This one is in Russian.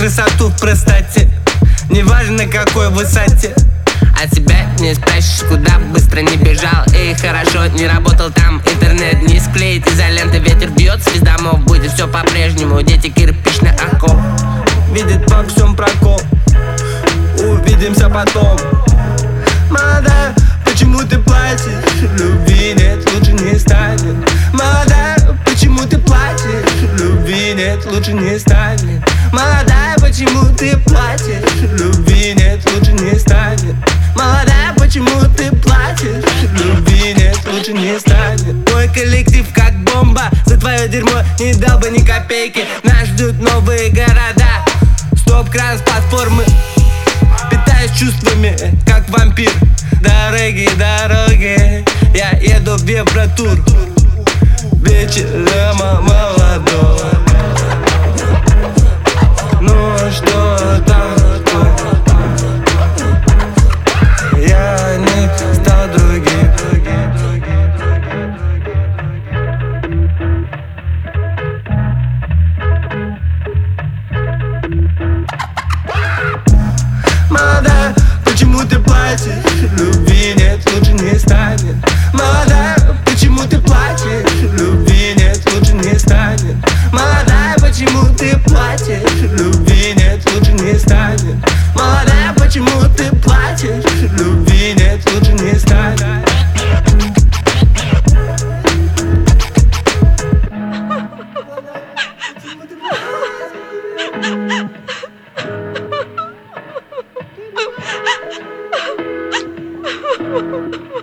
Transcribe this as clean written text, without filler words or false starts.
красоту в простоте, неважно на какой высоте. А тебя не спрячешь, куда быстро не бежал. И хорошо не работал там интернет, не склеит изоленты. Ветер бьет, с домов будет все по-прежнему. Дети кирпичный окоп, видит во всем прокол. Увидимся потом. Молодая, почему ты плачешь? Любви нет, лучше не станет. Молодая, почему ты плачешь? Любви нет, лучше не станет. Молодая, почему ты плачешь? Любви нет, лучше не станет. Молодая, почему ты плачешь? Любви нет, лучше не станет. Мой коллектив как бомба, за твое дерьмо не дал бы ни копейки. Нас ждут новые города, стоп-кран с платформы. Питаюсь чувствами, как вампир. Дороги, дороги, я еду в Евротур. Вечером молодого. Ну а что такое? Я не стал другим. Молодая, почему ты плачешь? Любви нет, лучше не станет. Молодая, почему ты плачешь? Любви нет, лучше не станет. Молодая, почему ты плачешь? Любви нет, лучше не станет. Молодая, почему ты плачешь? Любви нет, лучше не станет. Ha ha ha!